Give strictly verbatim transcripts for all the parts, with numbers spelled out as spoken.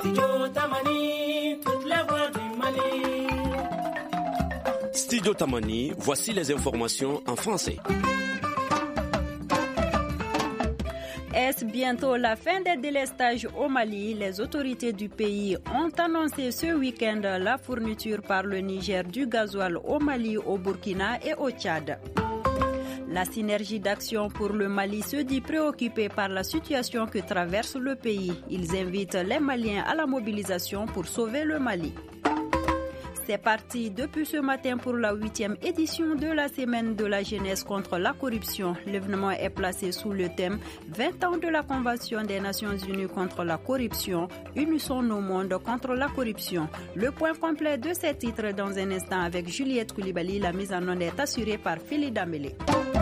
Studio Tamani, toutes les voix du Mali. Studio Tamani, voici les informations en français. Est-ce bientôt la fin des délestages au Mali? Les autorités du pays ont annoncé ce week-end la fourniture par le Niger du gasoil au Mali, au Burkina et au Tchad. La synergie d'action pour le Mali se dit préoccupée par la situation que traverse le pays. Ils invitent les Maliens à la mobilisation pour sauver le Mali. C'est parti depuis ce matin pour la huitième édition de la Semaine de la jeunesse contre la corruption. L'événement est placé sous le thème vingt ans de la Convention des Nations Unies contre la corruption. Unissons nos mondes contre la corruption. Le point complet de ces titres dans un instant avec Juliette Koulibaly. La mise en onde est assurée par Philippe Damélé.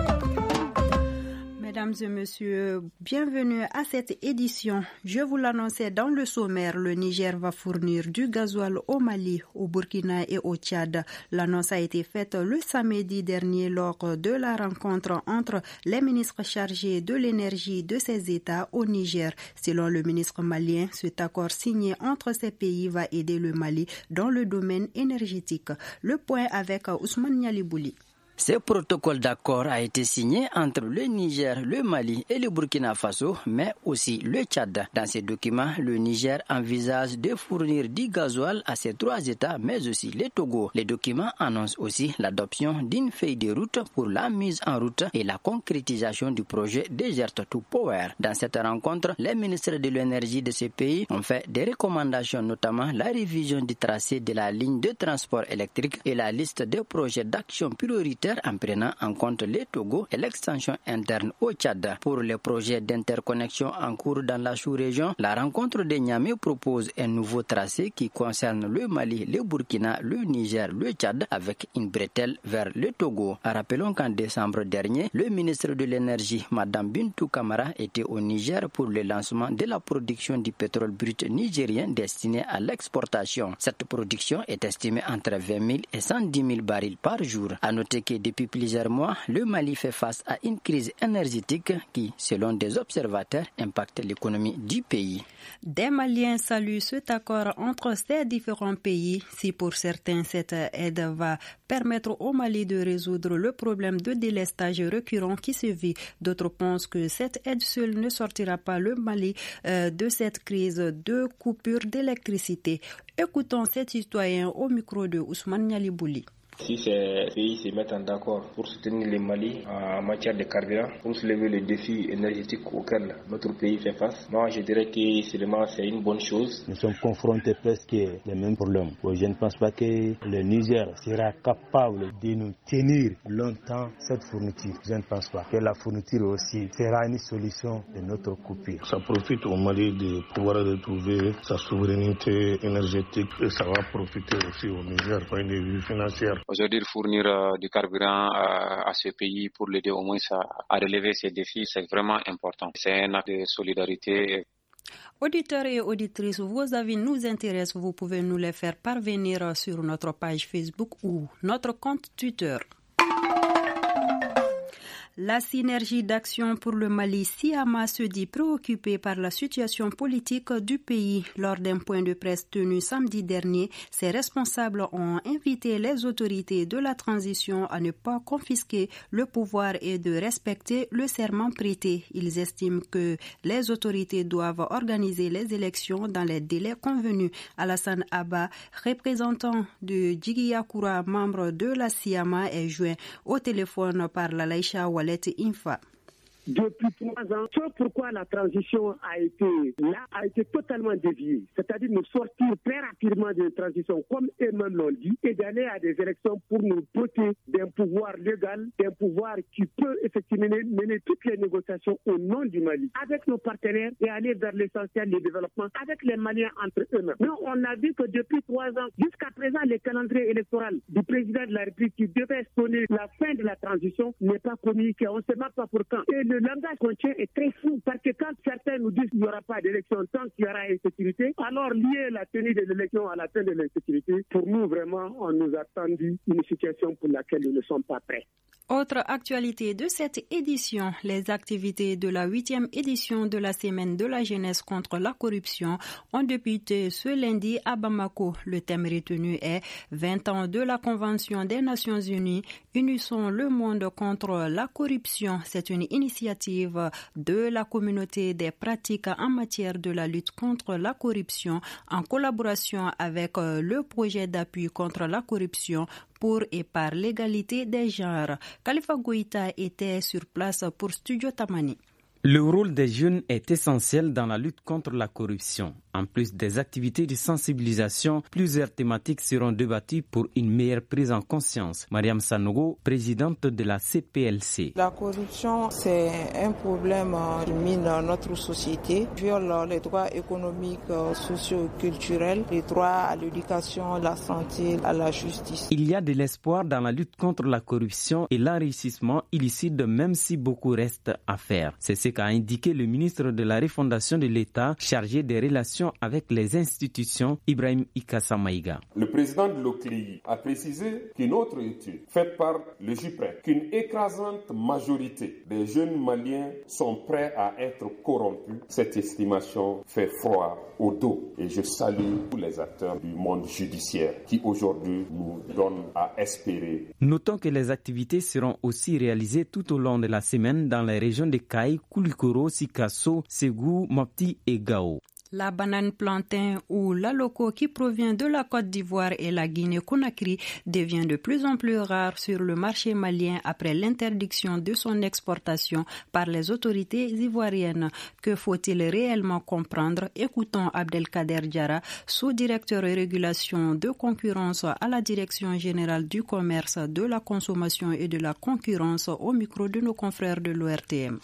Mesdames et messieurs, bienvenue à cette édition. Je vous l'annonçais dans le sommaire, le Niger va fournir du gasoil au Mali, au Burkina et au Tchad. L'annonce a été faite le samedi dernier lors de la rencontre entre les ministres chargés de l'énergie de ces États au Niger. Selon le ministre malien, cet accord signé entre ces pays va aider le Mali dans le domaine énergétique. Le point avec Ousmane Nialibouli. Ce protocole d'accord a été signé entre le Niger, le Mali et le Burkina Faso, mais aussi le Tchad. Dans ces documents, le Niger envisage de fournir du gasoil à ces trois États, mais aussi le Togo. Les documents annoncent aussi l'adoption d'une feuille de route pour la mise en route et la concrétisation du projet Desert to Power. Dans cette rencontre, les ministres de l'énergie de ces pays ont fait des recommandations, notamment la révision du tracé de la ligne de transport électrique et la liste des projets d'action prioritaires en prenant en compte le Togo et l'extension interne au Tchad. Pour les projets d'interconnexion en cours dans la sous-région, la rencontre de Niamey propose un nouveau tracé qui concerne le Mali, le Burkina, le Niger, le Tchad avec une bretelle vers le Togo. Rappelons qu'en décembre dernier, le ministre de l'énergie, Madame Bintou Kamara, était au Niger pour le lancement de la production du pétrole brut nigérien destiné à l'exportation. Cette production est estimée entre vingt mille et cent dix mille barils par jour. À noter que depuis plusieurs mois, le Mali fait face à une crise énergétique qui, selon des observateurs, impacte l'économie du pays. Des Maliens saluent cet accord entre ces différents pays. Si pour certains, cette aide va permettre au Mali de résoudre le problème de délestage récurrent qui se vit, d'autres pensent que cette aide seule ne sortira pas le Mali euh, de cette crise de coupure d'électricité. Écoutons ces citoyens au micro de Ousmane Nialibouli. Si ces pays se mettent en d'accord pour soutenir le Mali en matière de carburant, pour soulever le défi énergétique auquel notre pays fait face, moi je dirais que seulement c'est une bonne chose. Nous sommes confrontés presque les mêmes problèmes. Je ne pense pas que le Niger sera capable de nous tenir longtemps cette fourniture. Je ne pense pas que la fourniture aussi sera une solution de notre coupure. Ça profite au Mali de pouvoir retrouver sa souveraineté énergétique et ça va profiter aussi au Niger du point de vue financier. Aujourd'hui, fournir euh, du carburant à, à ce pays pour l'aider au moins à, à relever ces défis, c'est vraiment important. C'est un acte de solidarité. Auditeurs et auditrices, vos avis nous intéressent. Vous pouvez nous les faire parvenir sur notre page Facebook ou notre compte Twitter. La synergie d'action pour le Mali, SIAMA, se dit préoccupée par la situation politique du pays. Lors d'un point de presse tenu samedi dernier, ses responsables ont invité les autorités de la transition à ne pas confisquer le pouvoir et de respecter le serment prêté. Ils estiment que les autorités doivent organiser les élections dans les délais convenus. Alassane Abba, représentant de Djigiyakura, membre de la SIAMA, est joint au téléphone par la Laïcha Infa. Depuis trois ans, ce pourquoi la transition a été là, a été totalement déviée. C'est-à-dire nous sortir très rapidement de la transition, comme eux-mêmes l'ont dit, et d'aller à des élections pour nous doter d'un pouvoir légal, d'un pouvoir qui peut effectivement mener toutes les négociations au nom du Mali, avec nos partenaires et aller vers l'essentiel du développement, avec les Maliens entre eux-mêmes. Mais on a vu que depuis trois ans, jusqu'à présent, le calendrier électoral du président de la République qui devait sonner la fin de la transition n'est pas communiqué. On ne sait même pas pour quand. Et le langage qu'on tient est très fou parce que quand certains nous disent qu'il n'y aura pas d'élection tant qu'il y aura insécurité, alors lier la tenue de l'élection à la fin de l'insécurité, pour nous vraiment, on nous a tendu une situation pour laquelle nous ne sommes pas prêts. Autre actualité de cette édition, les activités de la huitième édition de la Semaine de la jeunesse contre la corruption ont débuté ce lundi à Bamako. Le thème retenu est vingt ans de la Convention des Nations Unies, unissons le monde contre la corruption. C'est une initiative de la communauté des pratiques en matière de la lutte contre la corruption en collaboration avec le projet d'appui contre la corruption pour et par l'égalité des genres. Khalifa Goïta était sur place pour Studio Tamani. Le rôle des jeunes est essentiel dans la lutte contre la corruption. En plus des activités de sensibilisation, plusieurs thématiques seront débattues pour une meilleure prise en conscience. Mariam Sanogo, présidente de la C P L C. La corruption, c'est un problème qui mine notre société, viole les droits économiques, sociaux, culturels, les droits à l'éducation, la santé, à la justice. Il y a de l'espoir dans la lutte contre la corruption et l'enrichissement illicite, même si beaucoup reste à faire. C'est ce qu'a indiqué le ministre de la Refondation de l'État chargé des relations avec les institutions, Ibrahim Ikassa Maïga. Le président de l'O C L I a précisé qu'une autre étude faite par le J P R E, qu'une écrasante majorité des jeunes Maliens sont prêts à être corrompus. Cette estimation fait froid au dos et je salue tous les acteurs du monde judiciaire qui aujourd'hui nous donnent à espérer. Notons que les activités seront aussi réalisées tout au long de la semaine dans les régions de Kaï, Koulikoro, Sikasso, Ségou, Mopti et Gao. La banane plantain ou l'aloko qui provient de la Côte d'Ivoire et la Guinée-Conakry devient de plus en plus rare sur le marché malien après l'interdiction de son exportation par les autorités ivoiriennes. Que faut-il réellement comprendre? Écoutons Abdelkader Diarra, sous-directeur régulation de concurrence à la Direction générale du commerce, de la consommation et de la concurrence au micro de nos confrères de l'O R T M.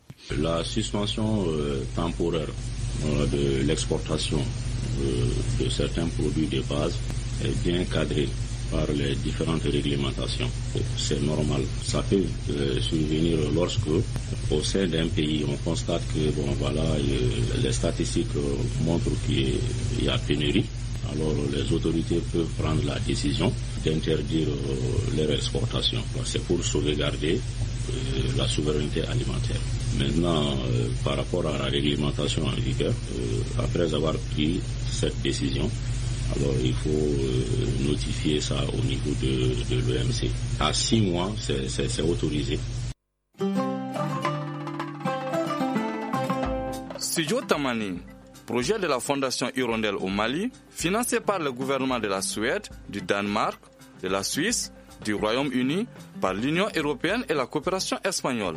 La suspension euh, temporaire euh, de l'exportation euh, de certains produits de base est bien cadrée par les différentes réglementations. C'est normal. Ça peut euh, survenir lorsque, au sein d'un pays, on constate que bon, voilà, euh, les statistiques euh, montrent qu'il y a pénurie. Alors les autorités peuvent prendre la décision d'interdire euh, leur exportation. C'est pour sauvegarder euh, la souveraineté alimentaire. Maintenant, euh, par rapport à la réglementation en vigueur, euh, après avoir pris cette décision, alors il faut euh, notifier ça au niveau de, de l'O M C. À six mois, c'est, c'est, c'est autorisé. Studio Tamani, projet de la Fondation Hirondelle au Mali, financé par le gouvernement de la Suède, du Danemark, de la Suisse, du Royaume-Uni, par l'Union européenne et la coopération espagnole.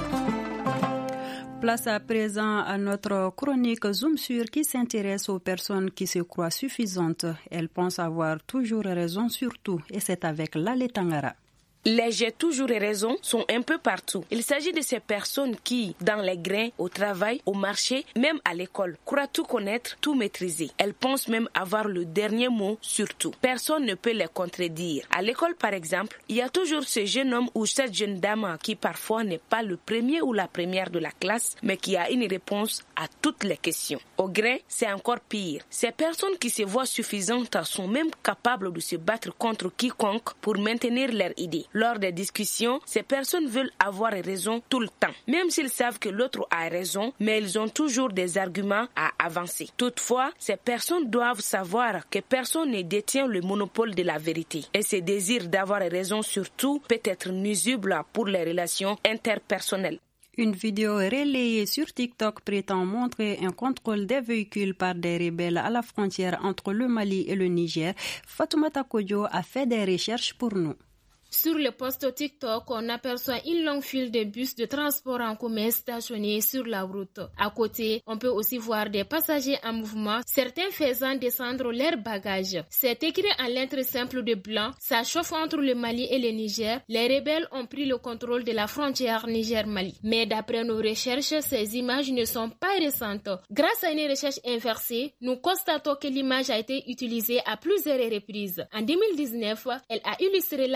Place à présent à notre chronique Zoom sur qui s'intéresse aux personnes qui se croient suffisantes. Elles pensent avoir toujours raison sur tout et c'est avec Lale Tangara. Les j'ai toujours raison sont un peu partout. Il s'agit de ces personnes qui, dans les grains, au travail, au marché, même à l'école, croient tout connaître, tout maîtriser. Elles pensent même avoir le dernier mot sur tout. Personne ne peut les contredire. À l'école, par exemple, il y a toujours ce jeune homme ou cette jeune dame qui parfois n'est pas le premier ou la première de la classe, mais qui a une réponse à toutes les questions. Au grain, c'est encore pire. Ces personnes qui se voient suffisantes sont même capables de se battre contre quiconque pour maintenir leur idée. Lors des discussions, ces personnes veulent avoir raison tout le temps, même s'ils savent que l'autre a raison, mais ils ont toujours des arguments à avancer. Toutefois, ces personnes doivent savoir que personne ne détient le monopole de la vérité. Et ce désir d'avoir raison sur tout peut être nuisible pour les relations interpersonnelles. Une vidéo relayée sur TikTok prétend montrer un contrôle des véhicules par des rebelles à la frontière entre le Mali et le Niger. Fatoumata Kodjo a fait des recherches pour nous. Sur le post TikTok, on aperçoit une longue file de bus de transport en commun stationnés sur la route. À côté, on peut aussi voir des passagers en mouvement, certains faisant descendre leurs bagages. C'est écrit en lettres simples de blanc. Ça chauffe entre le Mali et le Niger. Les rebelles ont pris le contrôle de la frontière Niger-Mali. Mais d'après nos recherches, ces images ne sont pas récentes. Grâce à une recherche inversée, nous constatons que l'image a été utilisée à plusieurs reprises. En deux mille dix-neuf, elle a illustré l'arrêt des bus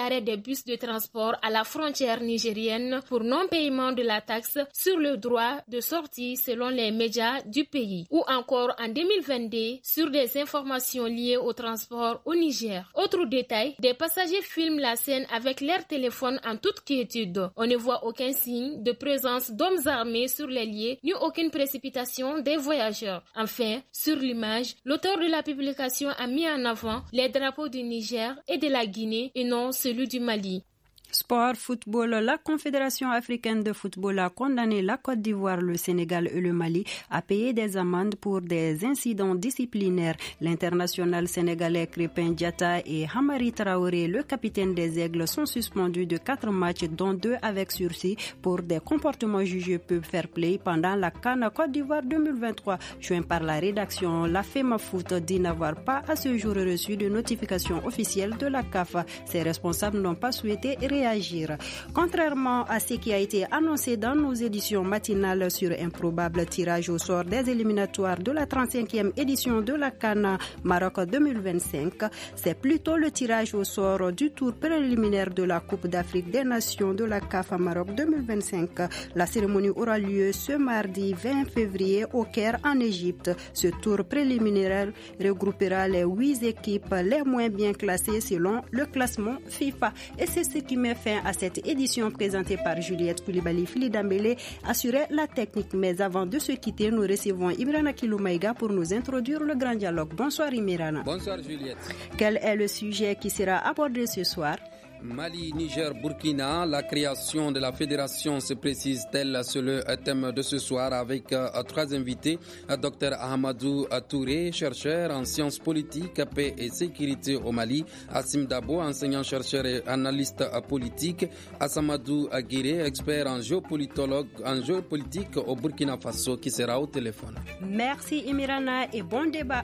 bus de transport à la frontière nigérienne pour non-paiement de la taxe sur le droit de sortie selon les médias du pays. Ou encore en deux mille vingt-deux sur des informations liées au transport au Niger. Autre détail, des passagers filment la scène avec leur téléphone en toute quiétude. On ne voit aucun signe de présence d'hommes armés sur les lieux ni aucune précipitation des voyageurs. Enfin, sur l'image, l'auteur de la publication a mis en avant les drapeaux du Niger et de la Guinée et non celui du Mali. Sport, football, la Confédération africaine de football a condamné la Côte d'Ivoire, le Sénégal et le Mali à payer des amendes pour des incidents disciplinaires. L'international sénégalais Crépin Diatta et Hamari Traoré, le capitaine des Aigles, sont suspendus de quatre matchs, dont deux avec sursis pour des comportements jugés peu fair play pendant la CAN Côte d'Ivoire deux mille vingt-trois. Joint par la rédaction, la FEMA Foot dit n'avoir pas à ce jour reçu de notification officielle de la C A F. Ses responsables n'ont pas souhaité réagir. Contrairement à ce qui a été annoncé dans nos éditions matinales sur un probable tirage au sort des éliminatoires de la trente-cinquième édition de la CAN Maroc deux mille vingt-cinq, c'est plutôt le tirage au sort du tour préliminaire de la Coupe d'Afrique des Nations de la C A F Maroc deux mille vingt-cinq. La cérémonie aura lieu ce mardi vingt février au Caire en Égypte. Ce tour préliminaire regroupera les huit équipes les moins bien classées selon le classement FIFA. Et c'est ce qui met fin à cette édition présentée par Juliette Koulibaly. Philippe Dambélé assurait la technique. Mais avant de se quitter, nous recevons Imrana Kiloumaïga pour nous introduire le grand dialogue. Bonsoir Imrana. Bonsoir Juliette. Quel est le sujet qui sera abordé ce soir? Mali, Niger, Burkina, la création de la fédération se précise-t-elle sur le thème de ce soir avec euh, trois invités. Dr Ahmadou Touré, chercheur en sciences politiques, paix et sécurité au Mali. Assim Dabo, enseignant-chercheur et analyste politique. Assamadou Aguirre, expert en géopolitologue, en géopolitique au Burkina Faso, qui sera au téléphone. Merci Imirana et bon débat.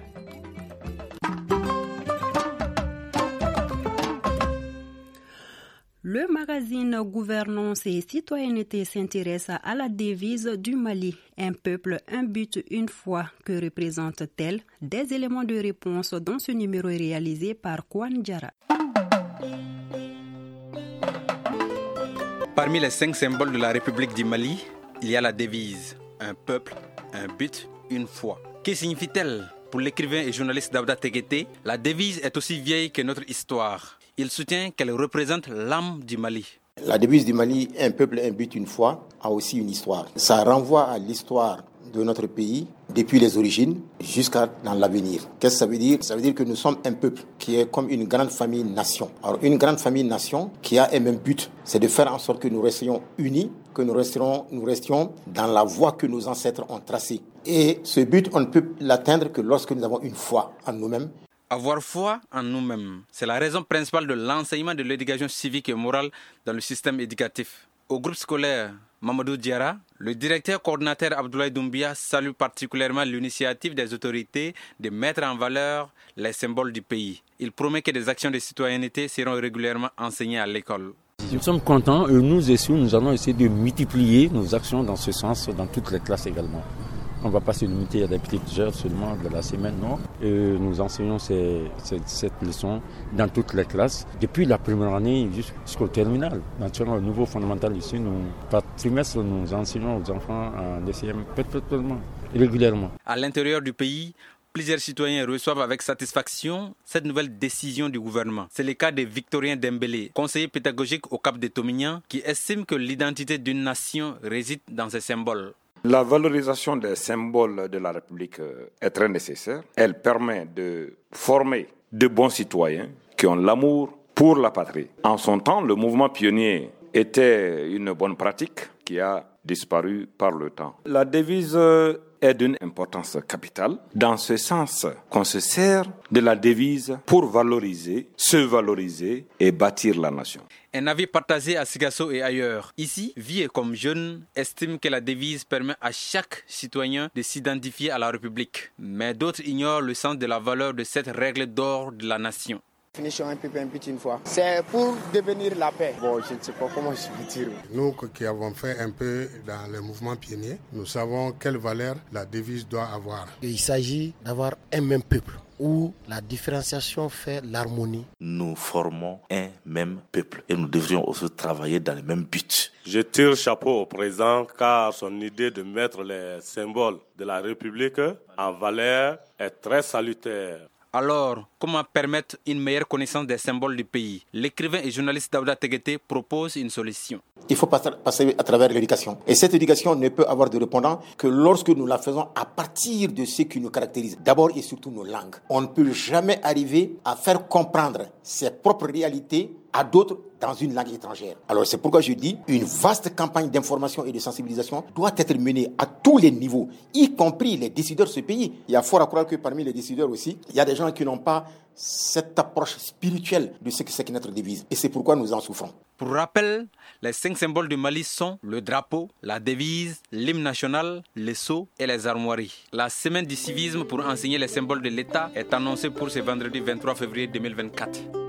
Le magazine Gouvernance et Citoyenneté s'intéresse à la devise du Mali. Un peuple, un but, une foi. Que représente-t-elle? Des éléments de réponse dans ce numéro est réalisé par Kwan Diara. Parmi les cinq symboles de la République du Mali, il y a la devise. Un peuple, un but, une foi. Que signifie-t-elle? Pour l'écrivain et journaliste Daouda Teguete, la devise est aussi vieille que notre histoire. Il soutient qu'elle représente l'âme du Mali. La devise du Mali, un peuple, un but, une foi, a aussi une histoire. Ça renvoie à l'histoire de notre pays depuis les origines jusqu'à dans l'avenir. Qu'est-ce que ça veut dire? Ça veut dire que nous sommes un peuple qui est comme une grande famille nation. Alors une grande famille nation qui a un même but, c'est de faire en sorte que nous restions unis, que nous restions, nous restions dans la voie que nos ancêtres ont tracée. Et ce but, on ne peut l'atteindre que lorsque nous avons une foi en nous-mêmes. Avoir foi en nous-mêmes, c'est la raison principale de l'enseignement de l'éducation civique et morale dans le système éducatif. Au groupe scolaire Mamadou Diara, le directeur coordinateur Abdoulaye Doumbia salue particulièrement l'initiative des autorités de mettre en valeur les symboles du pays. Il promet que des actions de citoyenneté seront régulièrement enseignées à l'école. Nous sommes contents et nous aussi, nous allons essayer de multiplier nos actions dans ce sens dans toutes les classes également. On ne va pas se limiter à des petites heures seulement de la semaine, non. Et nous enseignons ces, ces, cette leçon dans toutes les classes, depuis la première année jusqu'au terminal. Maintenant, au niveau fondamental ici, nous, par trimestre, nous enseignons aux enfants en D C M perpétuellement, régulièrement. À l'intérieur du pays, plusieurs citoyens reçoivent avec satisfaction cette nouvelle décision du gouvernement. C'est le cas de Victorien Dembélé, conseiller pédagogique au Cap de Tomignan, qui estime que l'identité d'une nation réside dans ses symboles. La valorisation des symboles de la République est très nécessaire. Elle permet de former de bons citoyens qui ont l'amour pour la patrie. En son temps, le mouvement pionnier était une bonne pratique qui a disparu par le temps. La devise est d'une importance capitale, dans ce sens qu'on se sert de la devise pour valoriser, se valoriser et bâtir la nation. Un avis partagé à Sigasso et ailleurs. Ici, vieux comme jeunes estiment que la devise permet à chaque citoyen de s'identifier à la République. Mais d'autres ignorent le sens de la valeur de cette règle d'or de la nation. Définition un peu, un peu une fois. C'est pour devenir la paix. Bon, je ne sais pas comment je vais dire. Nous qui avons fait un peu dans le mouvement pionnier, nous savons quelle valeur la devise doit avoir. Il s'agit d'avoir un même peuple. où la différenciation fait l'harmonie. Nous formons un même peuple et nous devrions aussi travailler dans le même but. Je tire chapeau au président car son idée de mettre les symboles de la République en valeur est très salutaire. Alors, comment permettre une meilleure connaissance des symboles du pays? L'écrivain et journaliste Daouda Teguete propose une solution. Il faut passer à travers l'éducation. Et cette éducation ne peut avoir de répondant que lorsque nous la faisons à partir de ce qui nous caractérise. D'abord et surtout nos langues. On ne peut jamais arriver à faire comprendre ses propres réalités à d'autres dans une langue étrangère. Alors c'est pourquoi je dis une vaste campagne d'information et de sensibilisation doit être menée à tous les niveaux, y compris les décideurs de ce pays. Il y a fort à croire que parmi les décideurs aussi, il y a des gens qui n'ont pas cette approche spirituelle de ce que c'est que notre devise. Et c'est pourquoi nous en souffrons. Pour rappel, les cinq symboles du Mali sont le drapeau, la devise, l'hymne national, les sceaux et les armoiries. La semaine du civisme pour enseigner les symboles de l'État est annoncée pour ce vendredi vingt-trois février deux mille vingt-quatre.